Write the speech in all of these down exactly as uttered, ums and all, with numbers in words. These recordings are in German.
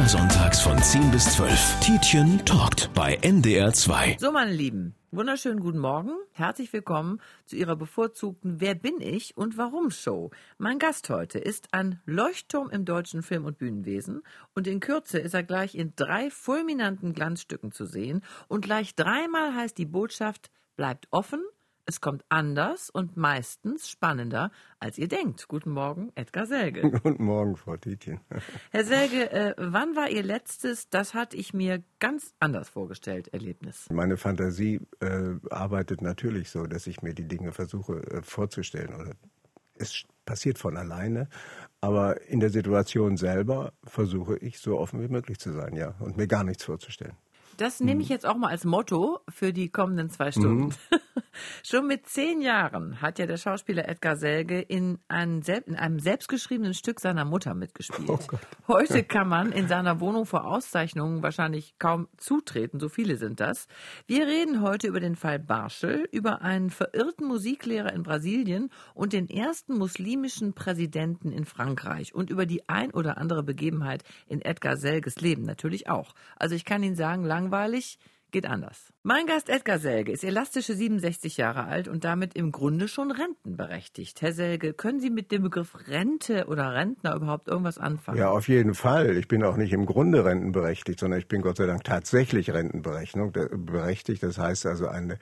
Immer sonntags von zehn bis zwölf. Tietjen talkt bei N D R zwei. So, meine Lieben, wunderschönen guten Morgen. Herzlich willkommen zu Ihrer bevorzugten Wer bin ich und warum Show. Mein Gast heute ist ein Leuchtturm im deutschen Film- und Bühnenwesen und in Kürze ist er gleich in drei fulminanten Glanzstücken zu sehen und gleich dreimal heißt die Botschaft, bleibt offen, es kommt anders und meistens spannender, als ihr denkt. Guten Morgen, Edgar Selge. Guten Morgen, Frau Tietjen. Herr Selge, äh, wann war Ihr letztes, das hatte ich mir ganz anders vorgestellt, Erlebnis? Meine Fantasie äh, arbeitet natürlich so, dass ich mir die Dinge versuche äh, vorzustellen. Oder es passiert von alleine, aber in der Situation selber versuche ich so offen wie möglich zu sein, ja, und mir gar nichts vorzustellen. Das nehme ich jetzt auch mal als Motto für die kommenden zwei Stunden. Mhm. Schon mit zehn Jahren hat ja der Schauspieler Edgar Selge in einem, in einem selbstgeschriebenen Stück seiner Mutter mitgespielt. Oh Gott. Heute kann man in seiner Wohnung vor Auszeichnungen wahrscheinlich kaum zutreten, so viele sind das. Wir reden heute über den Fall Barschel, über einen verirrten Musiklehrer in Brasilien und den ersten muslimischen Präsidenten in Frankreich und über die ein oder andere Begebenheit in Edgar Selges Leben natürlich auch. Also ich kann Ihnen sagen, langweilig geht anders. Mein Gast Edgar Selge ist elastische siebenundsechzig Jahre alt und damit im Grunde schon rentenberechtigt. Herr Selge, können Sie mit dem Begriff Rente oder Rentner überhaupt irgendwas anfangen? Ja, auf jeden Fall. Ich bin auch nicht im Grunde rentenberechtigt, sondern ich bin Gott sei Dank tatsächlich rentenberechtigt. Das heißt also eine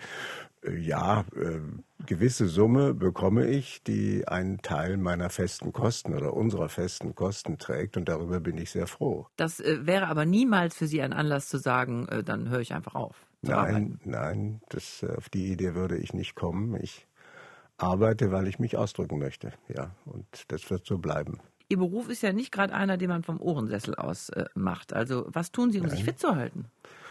Ja, äh, gewisse Summe bekomme ich, die einen Teil meiner festen Kosten oder unserer festen Kosten trägt und darüber bin ich sehr froh. Das äh, wäre aber niemals für Sie ein Anlass zu sagen, äh, dann höre ich einfach auf. Nein, arbeiten. nein, das, äh, auf die Idee würde ich nicht kommen. Ich arbeite, weil ich mich ausdrücken möchte, ja, und das wird so bleiben. Ihr Beruf ist ja nicht gerade einer, den man vom Ohrensessel aus äh, macht. Also was tun Sie, um nein. sich fit zu halten?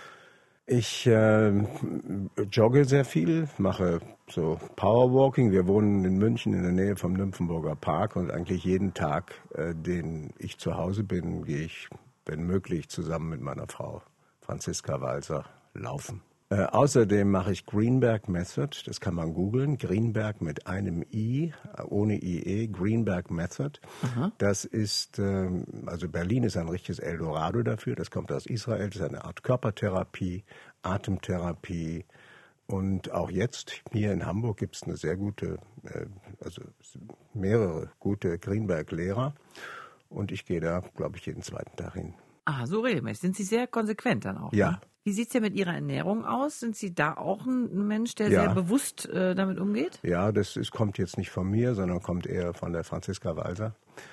Ich äh, jogge sehr viel, mache so Powerwalking. Wir wohnen in München in der Nähe vom Nymphenburger Park und eigentlich jeden Tag, äh, den ich zu Hause bin, gehe ich, wenn möglich, zusammen mit meiner Frau Franziska Walser laufen. Äh, außerdem mache ich Greenberg Method, das kann man googeln, Greenberg mit einem I, ohne I E, Greenberg Method. Aha. Das ist, ähm, also Berlin ist ein richtiges Eldorado dafür, das kommt aus Israel, das ist eine Art Körpertherapie, Atemtherapie und auch jetzt hier in Hamburg gibt es eine sehr gute, äh, also mehrere gute Greenberg-Lehrer und ich gehe da, glaube ich, jeden zweiten Tag hin. Ah, so regelmäßig. Sind Sie sehr konsequent dann auch? Ja. Ne? Wie sieht es denn mit Ihrer Ernährung aus? Sind Sie da auch ein Mensch, der ja. sehr bewusst äh, damit umgeht? Ja, das ist, kommt jetzt nicht von mir, sondern kommt eher von der Franziska Walser.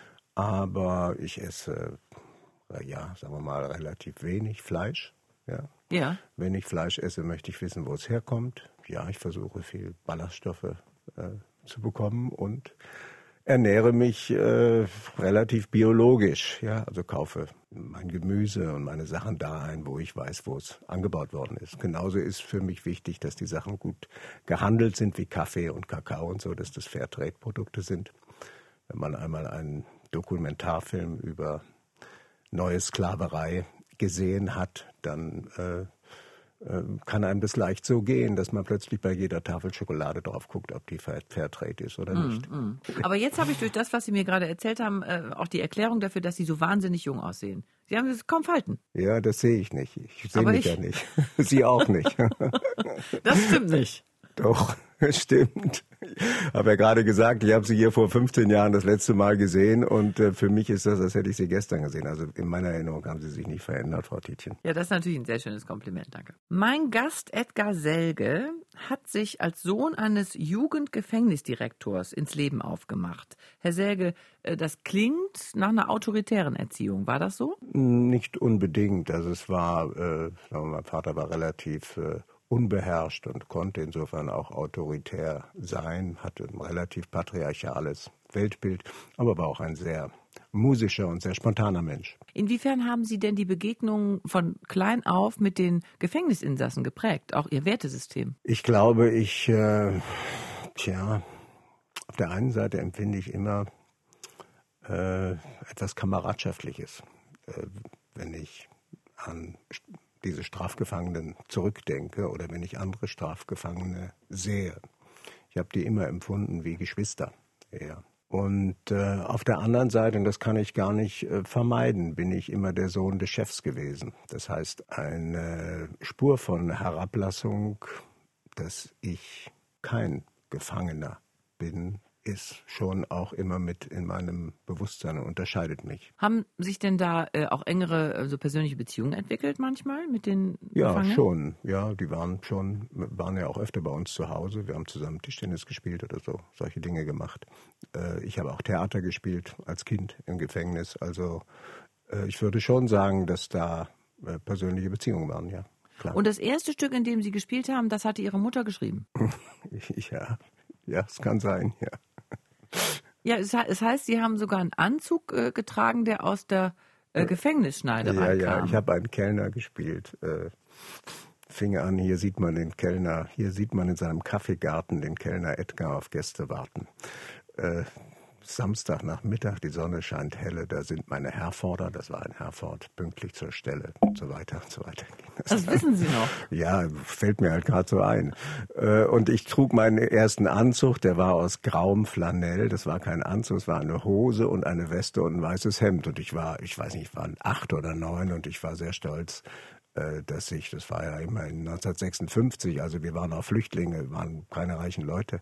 Aber ich esse, äh, ja, sagen wir mal, relativ wenig Fleisch. Ja. ja. Wenn ich Fleisch esse, möchte ich wissen, wo es herkommt. Ja, ich versuche viel Ballaststoffe äh, zu bekommen und ernähre mich äh, relativ biologisch, ja, also kaufe mein Gemüse und meine Sachen da ein, wo ich weiß, wo es angebaut worden ist. Genauso ist für mich wichtig, dass die Sachen gut gehandelt sind, wie Kaffee und Kakao und so, dass das Fairtrade-Produkte sind. Wenn man einmal einen Dokumentarfilm über neue Sklaverei gesehen hat, dann äh, kann einem das leicht so gehen, dass man plötzlich bei jeder Tafel Schokolade drauf guckt, ob die Fairtrade ist oder nicht. Mm, mm. Aber jetzt habe ich durch das, was Sie mir gerade erzählt haben, auch die Erklärung dafür, dass Sie so wahnsinnig jung aussehen. Sie haben es kaum Falten. Ja, das sehe ich nicht. Ich sehe mich ich... ja nicht. Sie auch nicht. Das stimmt nicht. Doch, stimmt. Ich habe ja gerade gesagt, ich habe Sie hier vor fünfzehn Jahren das letzte Mal gesehen und äh, für mich ist das, als hätte ich Sie gestern gesehen. Also in meiner Erinnerung haben Sie sich nicht verändert, Frau Tietjen. Ja, das ist natürlich ein sehr schönes Kompliment, danke. Mein Gast Edgar Selge hat sich als Sohn eines Jugendgefängnisdirektors ins Leben aufgemacht. Herr Selge, das klingt nach einer autoritären Erziehung, war das so? Nicht unbedingt. Also es war, äh, mein Vater war relativ äh, unbeherrscht und konnte insofern auch autoritär sein, hatte ein relativ patriarchales Weltbild, aber war auch ein sehr musischer und sehr spontaner Mensch. Inwiefern haben Sie denn die Begegnungen von klein auf mit den Gefängnisinsassen geprägt, auch Ihr Wertesystem? Ich glaube, ich, äh, tja, auf der einen Seite empfinde ich immer äh, etwas Kameradschaftliches, äh, wenn ich an diese Strafgefangenen zurückdenke oder wenn ich andere Strafgefangene sehe. Ich habe die immer empfunden wie Geschwister eher. Und äh, auf der anderen Seite, und das kann ich gar nicht äh, vermeiden, bin ich immer der Sohn des Chefs gewesen. Das heißt, eine Spur von Herablassung, dass ich kein Gefangener bin, ist schon auch immer mit in meinem Bewusstsein und unterscheidet mich. Haben sich denn da äh, auch engere also persönliche Beziehungen entwickelt manchmal mit den Ja, Gefangenen? schon. Ja, die waren schon, waren ja auch öfter bei uns zu Hause. Wir haben zusammen Tischtennis gespielt oder so, solche Dinge gemacht. Äh, ich habe auch Theater gespielt als Kind im Gefängnis. Also äh, ich würde schon sagen, dass da äh, persönliche Beziehungen waren, ja. Klar. Und das erste Stück, in dem Sie gespielt haben, das hatte Ihre Mutter geschrieben? ja, ja, es kann sein, ja. Ja, es, es heißt, Sie haben sogar einen Anzug äh, getragen, der aus der äh, Gefängnisschneiderei Ja, ja, kam. ich habe einen Kellner gespielt. Äh, fing an, hier sieht man den Kellner, hier sieht man in seinem Kaffeegarten den Kellner Edgar auf Gäste warten. Äh, Samstagnachmittag, die Sonne scheint helle, da sind meine Herforder, das war ein Herford, pünktlich zur Stelle und so weiter und so weiter. Das, das wissen Sie noch? Ja, fällt mir halt gerade so ein. Und ich trug meinen ersten Anzug, der war aus grauem Flanell, das war kein Anzug, es war eine Hose und eine Weste und ein weißes Hemd. Und ich war, ich weiß nicht, ich war acht oder neun und ich war sehr stolz, dass ich, das war ja immerhin neunzehnhundertsechsundfünfzig, also wir waren auch Flüchtlinge, wir waren keine reichen Leute.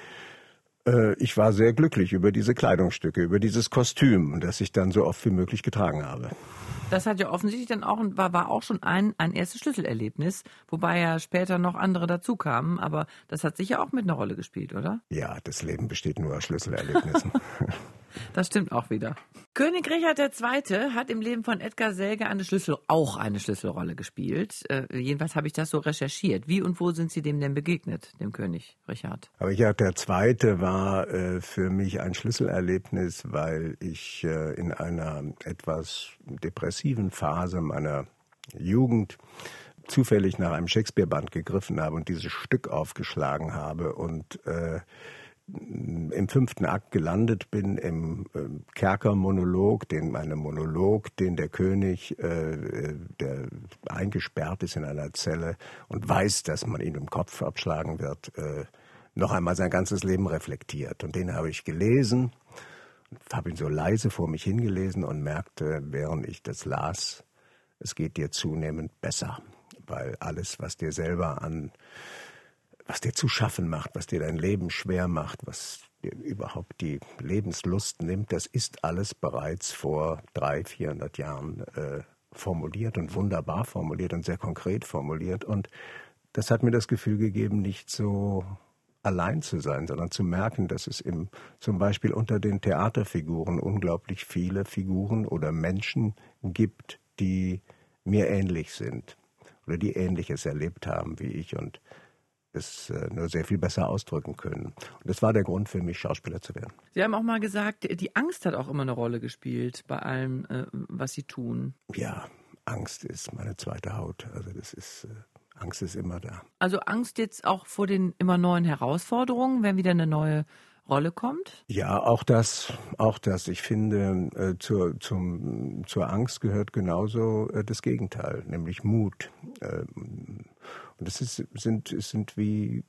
Ich war sehr glücklich über diese Kleidungsstücke, über dieses Kostüm, das ich dann so oft wie möglich getragen habe. Das hat ja offensichtlich dann auch, war, war auch schon ein, ein erstes Schlüsselerlebnis, wobei ja später noch andere dazu kamen, aber das hat sicher auch mit einer Rolle gespielt, oder? Ja, das Leben besteht nur aus Schlüsselerlebnissen. Das stimmt auch wieder. König Richard der Zweite hat im Leben von Edgar Selge eine Schlüssel, auch eine Schlüsselrolle gespielt. Äh, jedenfalls habe ich das so recherchiert. Wie und wo sind Sie dem denn begegnet, dem König Richard? Aber Richard der Zweite war äh, für mich ein Schlüsselerlebnis, weil ich äh, in einer etwas depressiven Phase meiner Jugend zufällig nach einem Shakespeare-Band gegriffen habe und dieses Stück aufgeschlagen habe und äh, im fünften Akt gelandet bin, im äh, Kerkermonolog, den meinem Monolog, den der König, äh, der eingesperrt ist in einer Zelle und weiß, dass man ihn im Kopf abschlagen wird, äh, noch einmal sein ganzes Leben reflektiert. Und den habe ich gelesen, habe ihn so leise vor mich hingelesen und merkte, während ich das las, es geht dir zunehmend besser, weil alles, was dir selber an was dir zu schaffen macht, was dir dein Leben schwer macht, was dir überhaupt die Lebenslust nimmt, das ist alles bereits vor dreihundert, vierhundert Jahren äh, formuliert und wunderbar formuliert und sehr konkret formuliert. Und das hat mir das Gefühl gegeben, nicht so allein zu sein, sondern zu merken, dass es im, zum Beispiel unter den Theaterfiguren unglaublich viele Figuren oder Menschen gibt, die mir ähnlich sind oder die Ähnliches erlebt haben wie ich und es nur sehr viel besser ausdrücken können. Und das war der Grund für mich, Schauspieler zu werden. Sie haben auch mal gesagt, die Angst hat auch immer eine Rolle gespielt bei allem, was Sie tun. Ja, Angst ist meine zweite Haut. Also das ist, Angst ist immer da. Also Angst jetzt auch vor den immer neuen Herausforderungen, wenn wieder eine neue Rolle kommt? Ja, auch das, auch das. Ich finde, äh, zur, zum, zur Angst gehört genauso äh, das Gegenteil, nämlich Mut. Äh, und es ist, sind, es sind wie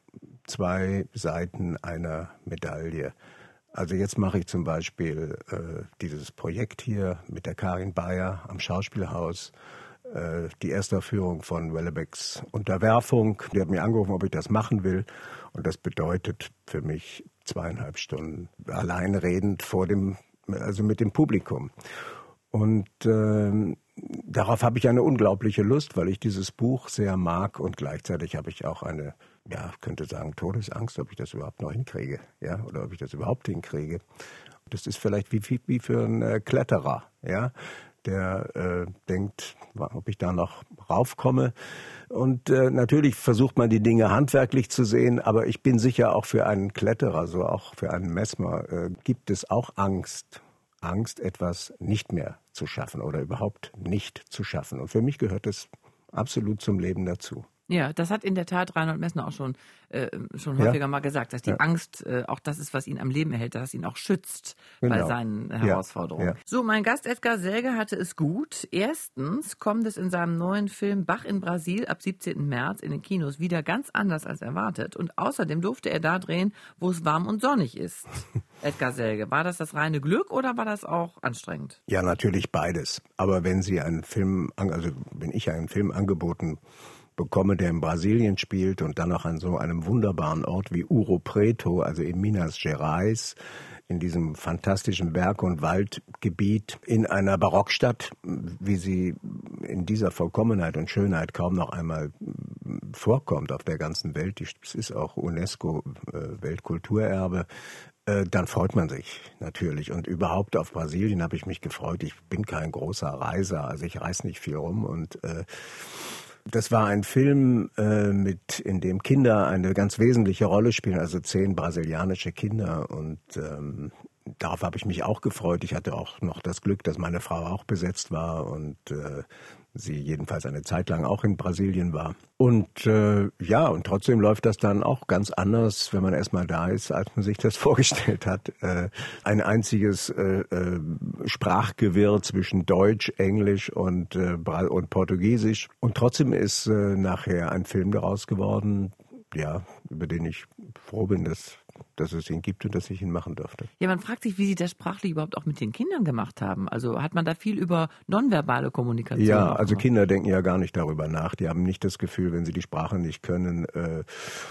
zwei Seiten einer Medaille. Also jetzt mache ich zum Beispiel äh, dieses Projekt hier mit der Karin Bayer am Schauspielhaus. Die Erstaufführung von Wellebeck's Unterwerfung. Die hat mir angerufen, ob ich das machen will. Und das bedeutet für mich zweieinhalb Stunden allein redend vor dem, also mit dem Publikum. Und äh, darauf habe ich eine unglaubliche Lust, weil ich dieses Buch sehr mag und gleichzeitig habe ich auch eine, ja, könnte sagen, Todesangst, ob ich das überhaupt noch hinkriege, ja, oder ob ich das überhaupt hinkriege. Das ist vielleicht wie, wie für einen äh, Kletterer, ja, der äh, denkt, ob ich da noch raufkomme. Und äh, natürlich versucht man die Dinge handwerklich zu sehen, aber ich bin sicher, auch für einen Kletterer, so auch für einen Messmer, äh, gibt es auch Angst. Angst, etwas nicht mehr zu schaffen oder überhaupt nicht zu schaffen. Und für mich gehört es absolut zum Leben dazu. Ja, das hat in der Tat Reinhold Messner auch schon, äh, schon häufiger ja. mal gesagt, dass die ja. Angst äh, auch das ist, was ihn am Leben erhält, dass es ihn auch schützt genau. bei seinen Herausforderungen. Ja. Ja. So, mein Gast Edgar Selge hatte es gut. Erstens kommt es in seinem neuen Film Bach in Brasil ab siebzehnten März in den Kinos wieder ganz anders als erwartet. Und außerdem durfte er da drehen, wo es warm und sonnig ist. Edgar Selge, war das das reine Glück oder war das auch anstrengend? Ja, natürlich beides. Aber wenn Sie einen Film, also wenn ich einen Film angeboten bekomme, der in Brasilien spielt und dann noch an so einem wunderbaren Ort wie Ouro Preto, also in Minas Gerais, in diesem fantastischen Berg- und Waldgebiet, in einer Barockstadt, wie sie in dieser Vollkommenheit und Schönheit kaum noch einmal vorkommt auf der ganzen Welt. Es ist auch UNESCO-Weltkulturerbe. Dann freut man sich natürlich. Und überhaupt auf Brasilien habe ich mich gefreut. Ich bin kein großer Reiser, also ich reise nicht viel rum und äh, das war ein Film, äh, mit, in dem Kinder eine ganz wesentliche Rolle spielen, also zehn brasilianische Kinder. Und ähm, darauf habe ich mich auch gefreut. Ich hatte auch noch das Glück, dass meine Frau auch besetzt war und äh, sie jedenfalls eine Zeit lang auch in Brasilien war. Und äh, ja, und trotzdem läuft das dann auch ganz anders, wenn man erstmal da ist, als man sich das vorgestellt hat. Äh, ein einziges äh, äh, Sprachgewirr zwischen Deutsch, Englisch und, äh, und Portugiesisch. Und trotzdem ist äh, nachher ein Film daraus geworden, ja, über den ich froh bin, dass dass es ihn gibt und dass ich ihn machen durfte. Ja, man fragt sich, wie Sie das sprachlich überhaupt auch mit den Kindern gemacht haben. Also hat man da viel über nonverbale Kommunikation? Ja, also Kinder denken ja gar nicht darüber nach. Die haben nicht das Gefühl, wenn sie die Sprache nicht können, äh,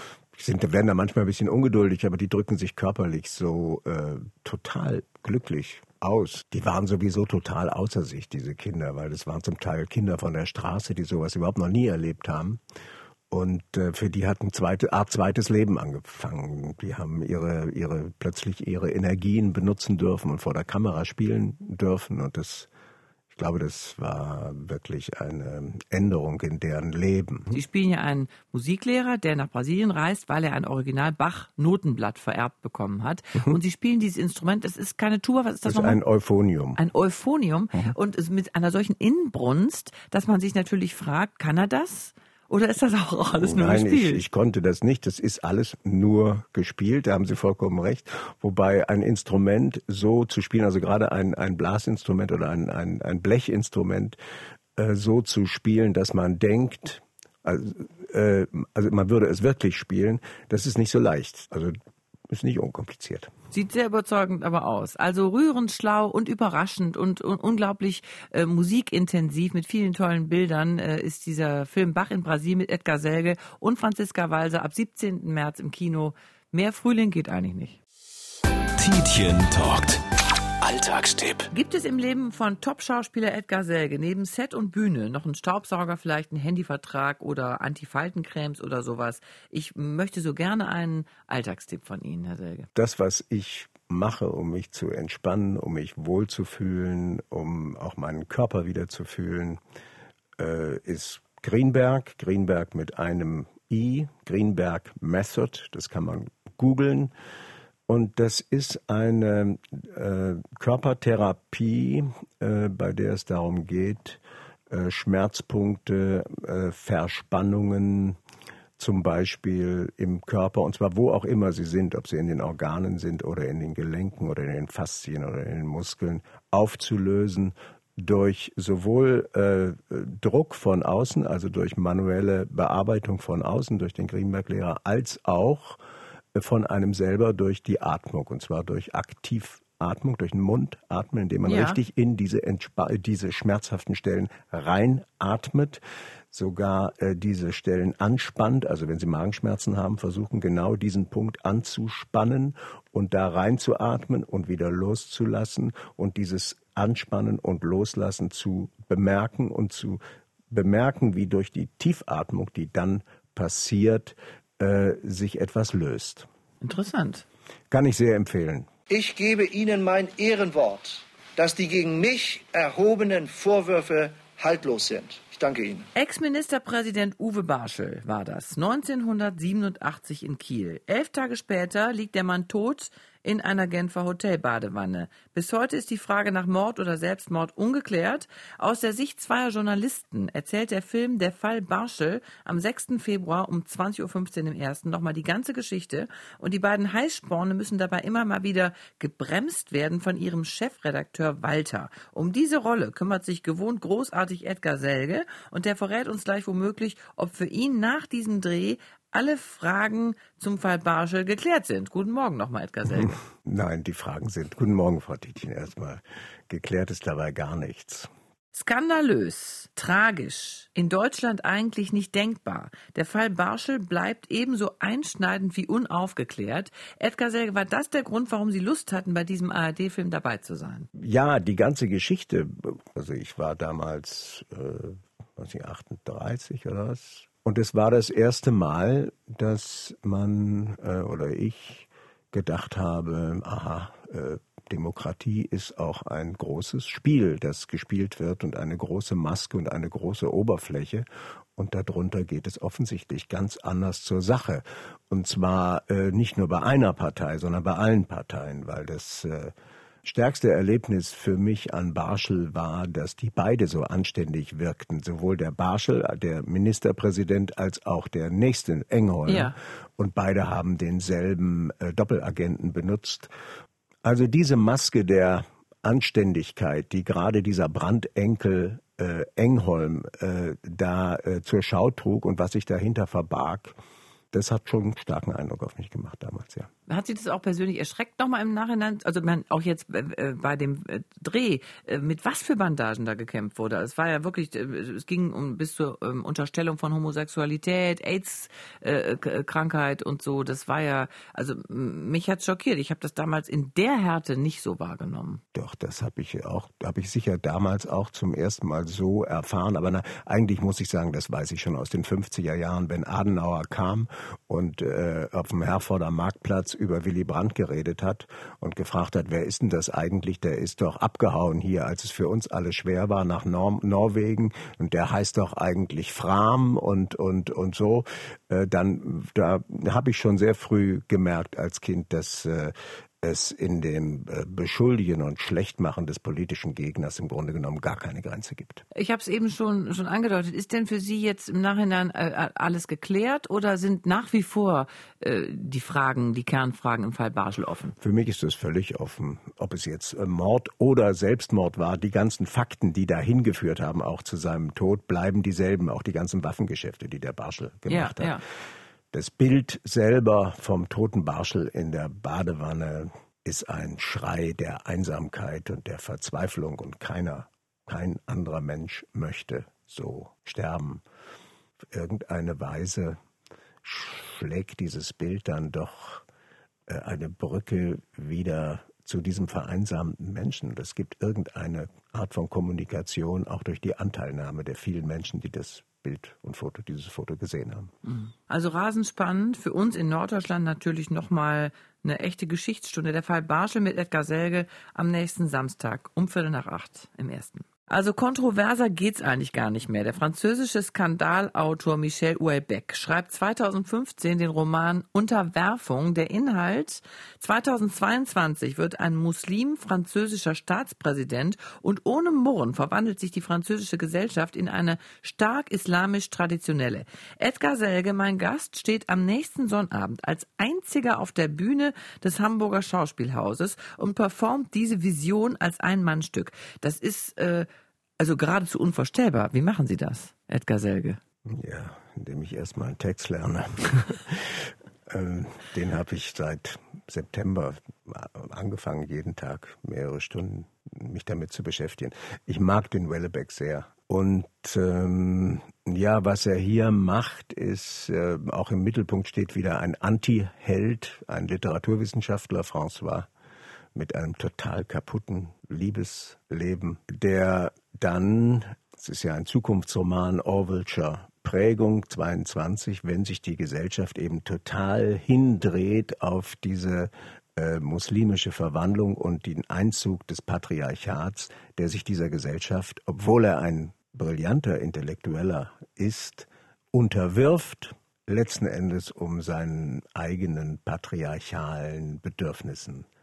sind, werden da manchmal ein bisschen ungeduldig, aber die drücken sich körperlich so äh, total glücklich aus. Die waren sowieso total außer sich, diese Kinder, weil das waren zum Teil Kinder von der Straße, die sowas überhaupt noch nie erlebt haben. Und äh, für die hat eine zweite Art zweites Leben angefangen. Die haben ihre ihre plötzlich ihre Energien benutzen dürfen und vor der Kamera spielen dürfen. Und das, ich glaube, das war wirklich eine Änderung in deren Leben. Sie spielen ja einen Musiklehrer, der nach Brasilien reist, weil er ein Original Bach-Notenblatt vererbt bekommen hat. Mhm. Und Sie spielen dieses Instrument. Es ist keine Tuba, was ist das, das nochmal? Ein Euphonium. Ein Euphonium. Mhm. Und es mit einer solchen Inbrunst, dass man sich natürlich fragt, kann er das? Oder ist das auch alles nur Nein, gespielt? Ich, ich konnte das nicht. Das ist alles nur gespielt. Da haben Sie vollkommen recht. Wobei ein Instrument so zu spielen, also gerade ein, ein Blasinstrument oder ein, ein, ein Blechinstrument äh, so zu spielen, dass man denkt, also, äh, also man würde es wirklich spielen, das ist nicht so leicht. Also ist nicht unkompliziert. Sieht sehr überzeugend aber aus. Also rührend, schlau und überraschend und, und unglaublich äh, musikintensiv mit vielen tollen Bildern äh, ist dieser Film Bach in Brasilien mit Edgar Selge und Franziska Walser ab siebzehnten März im Kino. Mehr Frühling geht eigentlich nicht. Tietjen talkt. Alltagstipp. Gibt es im Leben von Top-Schauspieler Edgar Selge neben Set und Bühne noch einen Staubsauger, vielleicht einen Handyvertrag oder Antifaltencremes oder sowas? Ich möchte so gerne einen Alltagstipp von Ihnen, Herr Selge. Das, was ich mache, um mich zu entspannen, um mich wohlzufühlen, um auch meinen Körper wieder zu fühlen, äh, ist Greenberg. Greenberg mit einem I. Greenberg Method. Das kann man googeln. Und das ist eine äh, Körpertherapie, äh, bei der es darum geht, äh, Schmerzpunkte, äh, Verspannungen zum Beispiel im Körper, und zwar wo auch immer sie sind, ob sie in den Organen sind oder in den Gelenken oder in den Faszien oder in den Muskeln, aufzulösen durch sowohl äh, Druck von außen, also durch manuelle Bearbeitung von außen, durch den Greenberg-Lehrer, als auch von einem selber durch die Atmung, und zwar durch Aktivatmung, durch den Mund atmen, indem man ja. richtig in diese, Entspa- diese schmerzhaften Stellen reinatmet, sogar äh, diese Stellen anspannt. Also wenn Sie Magenschmerzen haben, versuchen genau diesen Punkt anzuspannen und da reinzuatmen und wieder loszulassen und dieses Anspannen und Loslassen zu bemerken und zu bemerken, wie durch die Tiefatmung, die dann passiert, Äh, sich etwas löst. Interessant. Kann ich sehr empfehlen. Ich gebe Ihnen mein Ehrenwort, dass die gegen mich erhobenen Vorwürfe haltlos sind. Ich danke Ihnen. Ex-Ministerpräsident Uwe Barschel war das, neunzehnhundertsiebenundachtzig in Kiel. Elf Tage später liegt der Mann tot in einer Genfer Hotelbadewanne. Bis heute ist die Frage nach Mord oder Selbstmord ungeklärt. Aus der Sicht zweier Journalisten erzählt der Film Der Fall Barschel am sechsten Februar um zwanzig Uhr fünfzehn im Ersten nochmal die ganze Geschichte. Und die beiden Heißsporne müssen dabei immer mal wieder gebremst werden von ihrem Chefredakteur Walter. Um diese Rolle kümmert sich gewohnt großartig Edgar Selge und der verrät uns gleich womöglich, ob für ihn nach diesem Dreh alle Fragen zum Fall Barschel geklärt sind. Guten Morgen nochmal, Edgar Selge. Nein, die Fragen sind, guten Morgen, Frau Tietjen, erstmal. Geklärt ist dabei gar nichts. Skandalös, tragisch, in Deutschland eigentlich nicht denkbar. Der Fall Barschel bleibt ebenso einschneidend wie unaufgeklärt. Edgar Selge, war das der Grund, warum Sie Lust hatten, bei diesem A R D-Film dabei zu sein? Ja, die ganze Geschichte, also ich war damals, äh, was ich, achtunddreißig oder was? Und es war das erste Mal, dass man äh, oder ich gedacht habe, aha, äh, Demokratie ist auch ein großes Spiel, das gespielt wird und eine große Maske und eine große Oberfläche. Und darunter geht es offensichtlich ganz anders zur Sache. Und zwar äh, nicht nur bei einer Partei, sondern bei allen Parteien, weil das äh, stärkste Erlebnis für mich an Barschel war, dass die beide so anständig wirkten. Sowohl der Barschel, der Ministerpräsident, als auch der nächste Engholm. Ja. Und beide haben denselben äh, Doppelagenten benutzt. Also diese Maske der Anständigkeit, die gerade dieser Brandenkel äh, Engholm äh, da äh, zur Schau trug und was sich dahinter verbarg, das hat schon einen starken Eindruck auf mich gemacht damals, ja. Hat Sie das auch persönlich erschreckt nochmal im Nachhinein? Also man, auch jetzt äh, bei dem äh, Dreh, äh, mit was für Bandagen da gekämpft wurde? Es war ja wirklich, äh, es ging um bis zur ähm, Unterstellung von Homosexualität, AIDS-Krankheit äh, und so. Das war ja, also mich hat's schockiert. Ich habe das damals in der Härte nicht so wahrgenommen. Doch, das habe ich auch, habe ich sicher damals auch zum ersten Mal so erfahren. Aber na, eigentlich muss ich sagen, das weiß ich schon aus den fünfziger Jahren, wenn Adenauer kam und äh, auf dem Herforder Marktplatz über Willy Brandt geredet hat und gefragt hat, wer ist denn das eigentlich? Der ist doch abgehauen hier, als es für uns alle schwer war, nach Nor- Norwegen. Und der heißt doch eigentlich Fram und und und so. Äh, dann da habe ich schon sehr früh gemerkt als Kind, dass äh, es in dem äh, Beschuldigen und Schlechtmachen des politischen Gegners im Grunde genommen gar keine Grenze gibt. Ich habe es eben schon schon angedeutet. Ist denn für Sie jetzt im Nachhinein äh, alles geklärt oder sind nach wie vor äh, die Fragen, die Kernfragen im Fall Barschel offen? Für mich ist es völlig offen, ob es jetzt äh, Mord oder Selbstmord war. Die ganzen Fakten, die dahin geführt haben, auch zu seinem Tod, bleiben dieselben. Auch die ganzen Waffengeschäfte, die der Barschel gemacht ja, hat. Ja. Das Bild selber vom toten Barschel in der Badewanne ist ein Schrei der Einsamkeit und der Verzweiflung und keiner, kein anderer Mensch möchte so sterben. Auf irgendeine Weise schlägt dieses Bild dann doch äh, eine Brücke wieder zu diesem vereinsamten Menschen. Es gibt irgendeine Art von Kommunikation, auch durch die Anteilnahme der vielen Menschen, die das Bild und Foto, dieses Foto gesehen haben. Also rasend spannend, für uns in Norddeutschland natürlich nochmal eine echte Geschichtsstunde. Der Fall Barschel mit Edgar Selge am nächsten Samstag um Viertel nach acht im Ersten. Also kontroverser geht's eigentlich gar nicht mehr. Der französische Skandalautor Michel Houellebecq schreibt zweitausendfünfzehn den Roman Unterwerfung. Der Inhalt: zweitausendzweiundzwanzig wird ein Muslim französischer Staatspräsident und ohne Murren verwandelt sich die französische Gesellschaft in eine stark islamisch-traditionelle. Edgar Selge, mein Gast, steht am nächsten Sonnabend als einziger auf der Bühne des Hamburger Schauspielhauses und performt diese Vision als Ein-Mann-Stück. Das ist äh, also geradezu unvorstellbar. Wie machen Sie das, Edgar Selge? Ja, indem ich erstmal einen Text lerne. ähm, den habe ich seit September angefangen, jeden Tag mehrere Stunden mich damit zu beschäftigen. Ich mag den Houellebecq sehr. Und ähm, ja, was er hier macht, ist, äh, auch im Mittelpunkt steht wieder ein Anti-Held, ein Literaturwissenschaftler, François, mit einem total kaputten Liebesleben, der dann, es ist ja ein Zukunftsroman Orwellscher Prägung zweiundzwanzig, wenn sich die Gesellschaft eben total hindreht auf diese äh, muslimische Verwandlung und den Einzug des Patriarchats, der sich dieser Gesellschaft, obwohl er ein brillanter Intellektueller ist, unterwirft, letzten Endes um seinen eigenen patriarchalen Bedürfnissen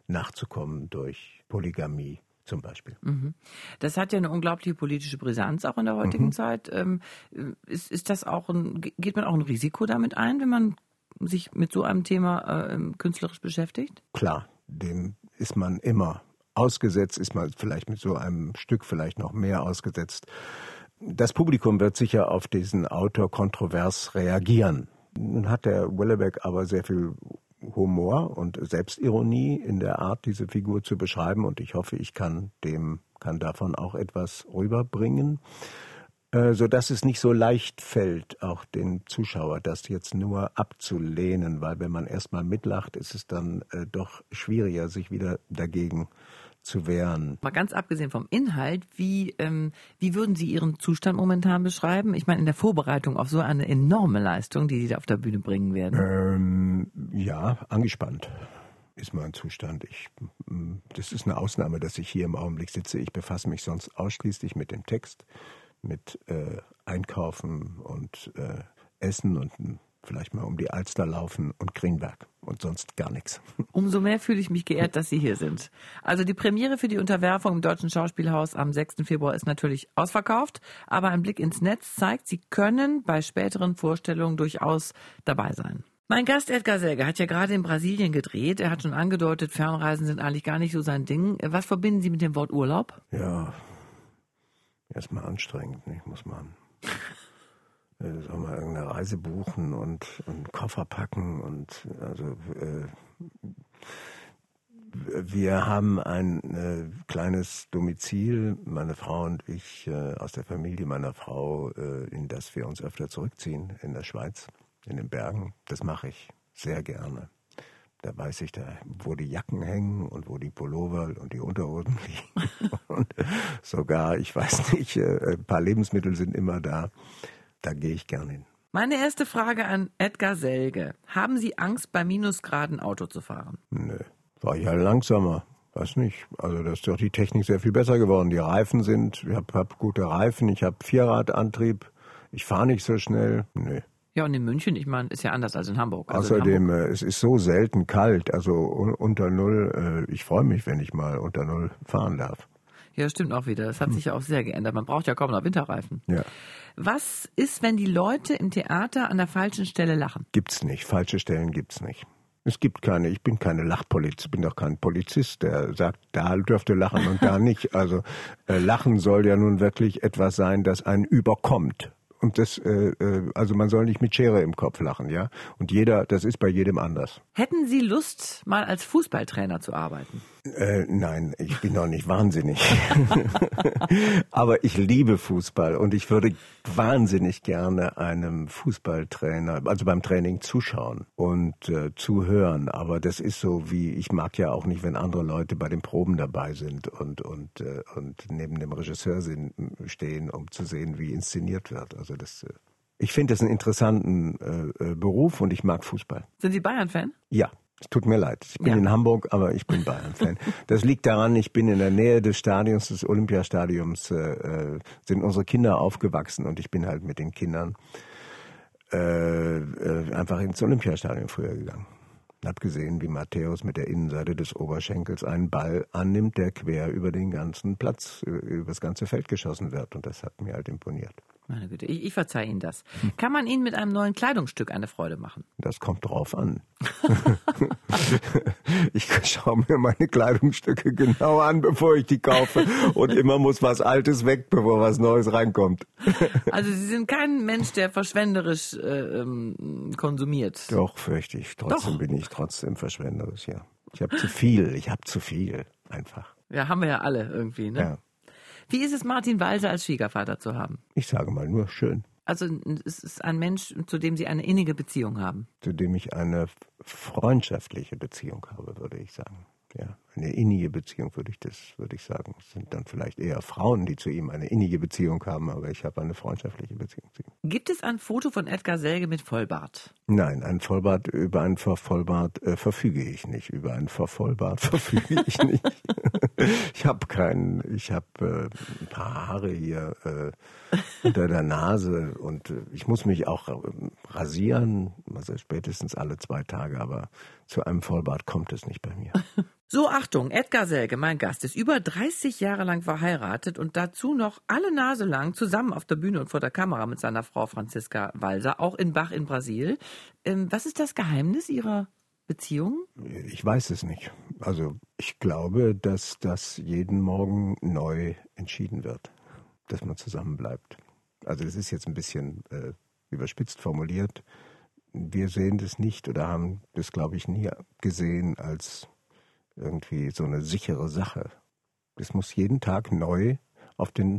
nachzukommen durch Polygamie zum Beispiel. Das hat ja eine unglaubliche politische Brisanz auch in der heutigen Mhm. Zeit. Ähm, Ist, ist das auch ein, geht man auch ein Risiko damit ein, wenn man sich mit so einem Thema äh, künstlerisch beschäftigt? Klar, dem ist man immer ausgesetzt, ist man vielleicht mit so einem Stück vielleicht noch mehr ausgesetzt. Das Publikum wird sicher auf diesen Autor kontrovers reagieren. Nun hat der Houellebecq aber sehr viel Humor und Selbstironie in der Art, diese Figur zu beschreiben, und ich hoffe, ich kann dem kann davon auch etwas rüberbringen, äh, sodass es nicht so leicht fällt, auch den Zuschauer das jetzt nur abzulehnen, weil wenn man erstmal mitlacht, ist es dann äh, doch schwieriger, sich wieder dagegen zu wehren. Mal ganz abgesehen vom Inhalt, wie, ähm, wie würden Sie Ihren Zustand momentan beschreiben? Ich meine, in der Vorbereitung auf so eine enorme Leistung, die Sie da auf der Bühne bringen werden. Ähm, ja, angespannt ist mein Zustand. Ich, das ist eine Ausnahme, dass ich hier im Augenblick sitze. Ich befasse mich sonst ausschließlich mit dem Text, mit äh, Einkaufen und äh, Essen und vielleicht mal um die Alster laufen und Grünberg und sonst gar nichts. Umso mehr fühle ich mich geehrt, dass Sie hier sind. Also die Premiere für die Unterwerfung im Deutschen Schauspielhaus am sechsten Februar ist natürlich ausverkauft, aber ein Blick ins Netz zeigt, Sie können bei späteren Vorstellungen durchaus dabei sein. Mein Gast Edgar Selge hat ja gerade in Brasilien gedreht. Er hat schon angedeutet, Fernreisen sind eigentlich gar nicht so sein Ding. Was verbinden Sie mit dem Wort Urlaub? Ja, erstmal anstrengend, nicht? Muss man soll mal irgendeine Reise buchen und einen Koffer packen und also äh, wir haben ein äh, kleines Domizil, meine Frau und ich, äh, aus der Familie meiner Frau, äh, in das wir uns öfter zurückziehen, in der Schweiz, in den Bergen. Das mache ich sehr gerne. Da weiß ich, da, wo die Jacken hängen und wo die Pullover und die Unterhosen liegen. Und sogar, ich weiß nicht, äh, ein paar Lebensmittel sind immer da. Da gehe ich gerne hin. Meine erste Frage an Edgar Selge. Haben Sie Angst, bei Minusgraden Auto zu fahren? Nö, war ich halt langsamer. Weiß nicht. Also da ist doch die Technik sehr viel besser geworden. Die Reifen sind, ich habe hab gute Reifen, ich habe Vierradantrieb, ich fahre nicht so schnell. Nö. Ja, und in München, ich meine, ist ja anders als in Hamburg. Also Außerdem, in Hamburg. Äh, es ist so selten kalt, also un- unter Null. Äh, ich freue mich, wenn ich mal unter Null fahren darf. Ja, stimmt auch wieder. Das hat sich ja auch sehr geändert. Man braucht ja kaum noch Winterreifen. Ja. Was ist, wenn die Leute im Theater an der falschen Stelle lachen? Gibt's nicht. Falsche Stellen gibt's nicht. Es gibt keine, ich bin keine Lachpolizist, bin doch kein Polizist, der sagt, da dürft ihr lachen und da nicht. Also äh, Lachen soll ja nun wirklich etwas sein, das einen überkommt. Und das, äh, also man soll nicht mit Schere im Kopf lachen, ja. Und jeder, das ist bei jedem anders. Hätten Sie Lust, mal als Fußballtrainer zu arbeiten? Äh, nein, ich bin noch nicht wahnsinnig. Aber ich liebe Fußball und ich würde wahnsinnig gerne einem Fußballtrainer, also beim Training zuschauen und äh, zuhören. Aber das ist so wie, ich mag ja auch nicht, wenn andere Leute bei den Proben dabei sind und, und, äh, und neben dem Regisseur sind, stehen, um zu sehen, wie inszeniert wird. Also das, äh, ich finde das einen interessanten äh, Beruf und ich mag Fußball. Sind Sie Bayern-Fan? Ja. Es tut mir leid. Ich bin Ja. in Hamburg, aber ich bin Bayern-Fan. Das liegt daran, ich bin in der Nähe des Stadions, des Olympiastadions, äh, sind unsere Kinder aufgewachsen und ich bin halt mit den Kindern äh, äh, einfach ins Olympiastadion früher gegangen. Ich habe gesehen, wie Matthäus mit der Innenseite des Oberschenkels einen Ball annimmt, der quer über den ganzen Platz, über das ganze Feld geschossen wird. Und das hat mir halt imponiert. Meine Güte, ich, ich verzeihe Ihnen das. Kann man Ihnen mit einem neuen Kleidungsstück eine Freude machen? Das kommt drauf an. Ich schaue mir meine Kleidungsstücke genau an, bevor ich die kaufe. Und immer muss was Altes weg, bevor was Neues reinkommt. Also Sie sind kein Mensch, der verschwenderisch äh, ähm, konsumiert. Doch, fürchte ich. Trotzdem Doch. bin ich trotzdem verschwenderisch, ja. Ich habe zu viel, ich habe zu viel, einfach. Ja, haben wir ja alle irgendwie, ne? Ja. Wie ist es, Martin Walser als Schwiegervater zu haben? Ich sage mal nur schön. Also es ist ein Mensch, zu dem Sie eine innige Beziehung haben. Zu dem ich eine freundschaftliche Beziehung habe, würde ich sagen. Ja, eine innige Beziehung würde ich das, würde ich sagen. Es sind dann vielleicht eher Frauen, die zu ihm eine innige Beziehung haben, aber ich habe eine freundschaftliche Beziehung zu ihm. Gibt es ein Foto von Edgar Selge mit Vollbart? Nein, ein Vollbart, über einen Vollbart äh, verfüge ich nicht. Über einen Vollbart verfüge ich nicht. Ich habe keinen, ich habe äh, ein paar Haare hier äh, unter der Nase und äh, ich muss mich auch äh, rasieren, also spätestens alle zwei Tage, aber zu einem Vollbart kommt es nicht bei mir. So, Achtung, Edgar Selge, mein Gast, ist über dreißig Jahre lang verheiratet und dazu noch alle Nase lang zusammen auf der Bühne und vor der Kamera mit seiner Frau Franziska Walser, auch in Bach in Brasil. Ähm, was ist das Geheimnis Ihrer Beziehung? Ich weiß es nicht. Also ich glaube, dass das jeden Morgen neu entschieden wird, dass man zusammen bleibt. Also das ist jetzt ein bisschen äh, überspitzt formuliert. Wir sehen das nicht oder haben das, glaube ich, nie gesehen als irgendwie so eine sichere Sache. Das muss jeden Tag neu auf den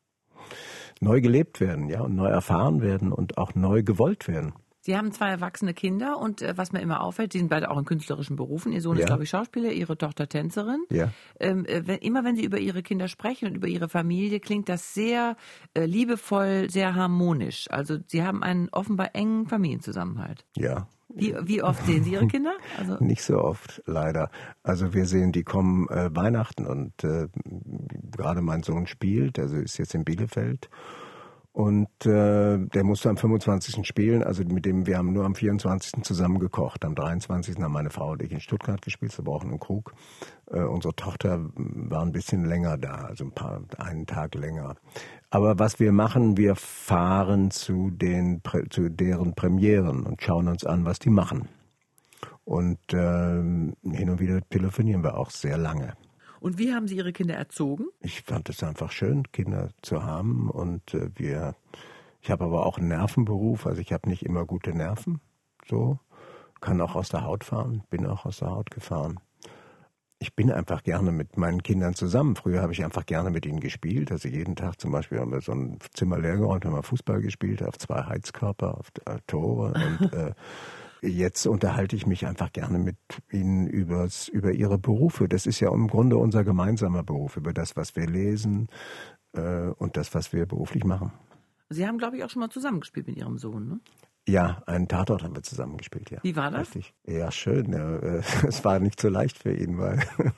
neu gelebt werden, ja, und neu erfahren werden und auch neu gewollt werden. Sie haben zwei erwachsene Kinder und äh, was mir immer auffällt, die sind beide auch in künstlerischen Berufen. Ihr Sohn Ja. ist, glaube ich, Schauspieler, Ihre Tochter Tänzerin. Ja. Ähm, äh, wenn, immer wenn Sie über Ihre Kinder sprechen und über Ihre Familie, klingt das sehr äh, liebevoll, sehr harmonisch. Also Sie haben einen offenbar engen Familienzusammenhalt. Ja. Wie, wie oft sehen Sie Ihre Kinder? Also Nicht so oft, leider. Also wir sehen, die kommen äh, Weihnachten und äh, gerade mein Sohn spielt, also ist jetzt in Bielefeld. Und äh, der musste am fünfundzwanzigsten spielen, also mit dem, wir haben nur am vierundzwanzigsten zusammen gekocht. Am dreiundzwanzigsten haben meine Frau und ich in Stuttgart gespielt, wir brauchen einen Krug. Äh, unsere Tochter war ein bisschen länger da, also ein paar, einen Tag länger. Aber was wir machen, wir fahren zu den zu deren Premieren und schauen uns an, was die machen. Und äh, hin und wieder telefonieren wir auch sehr lange. Und wie haben Sie Ihre Kinder erzogen? Ich fand es einfach schön, Kinder zu haben. Und äh, wir, ich habe aber auch einen Nervenberuf, also ich habe nicht immer gute Nerven. So, kann auch aus der Haut fahren, bin auch aus der Haut gefahren. Ich bin einfach gerne mit meinen Kindern zusammen. Früher habe ich einfach gerne mit ihnen gespielt. Also jeden Tag zum Beispiel haben wir so ein Zimmer leer geräumt, haben wir Fußball gespielt, auf zwei Heizkörper, auf äh, Tore. Und äh, jetzt unterhalte ich mich einfach gerne mit ihnen übers, über ihre Berufe. Das ist ja im Grunde unser gemeinsamer Beruf, über das, was wir lesen äh, und das, was wir beruflich machen. Sie haben, glaube ich, auch schon mal zusammengespielt mit Ihrem Sohn, ne? Ja, einen Tatort haben wir zusammengespielt, ja. Wie war das? Richtig. Ja, schön. Ja, äh, es war nicht so leicht für ihn, weil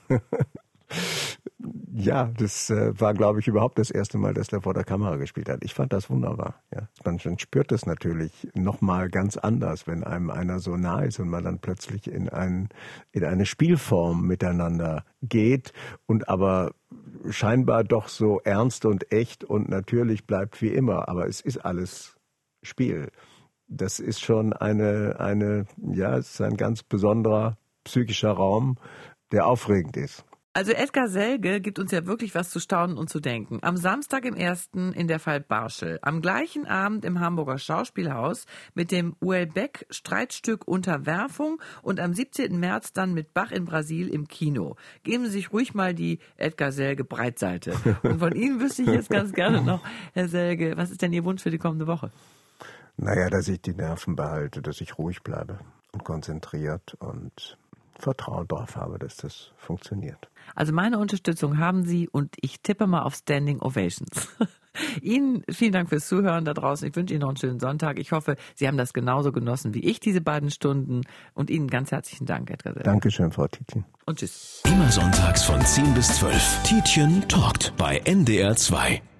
ja, das äh, war, glaube ich, überhaupt das erste Mal, dass er vor der Kamera gespielt hat. Ich fand das wunderbar. Ja. Man, man spürt das natürlich nochmal ganz anders, wenn einem einer so nah ist und man dann plötzlich in, ein, in eine Spielform miteinander geht und aber scheinbar doch so ernst und echt und natürlich bleibt wie immer. Aber es ist alles Spiel. Das ist schon eine, eine, ja, es ist ein ganz besonderer psychischer Raum, der aufregend ist. Also Edgar Selge gibt uns ja wirklich was zu staunen und zu denken. Am Samstag im ersten in der Fall Barschel, am gleichen Abend im Hamburger Schauspielhaus mit dem Houellebecq Streitstück Unterwerfung und am siebzehnten März dann mit Bach in Brasil im Kino. Geben Sie sich ruhig mal die Edgar Selge Breitseite. Und von Ihnen wüsste ich jetzt ganz gerne noch, Herr Selge, was ist denn Ihr Wunsch für die kommende Woche? Naja, dass ich die Nerven behalte, dass ich ruhig bleibe und konzentriert und Vertrauen darauf habe, dass das funktioniert. Also meine Unterstützung haben Sie und ich tippe mal auf Standing Ovations. Ihnen vielen Dank fürs Zuhören da draußen. Ich wünsche Ihnen noch einen schönen Sonntag. Ich hoffe, Sie haben das genauso genossen wie ich, diese beiden Stunden. Und Ihnen ganz herzlichen Dank, Edgar Selge. Dankeschön, Frau Tietjen. Und tschüss. Immer sonntags von zehn bis zwölf. Tietjen talkt bei N D R zwei.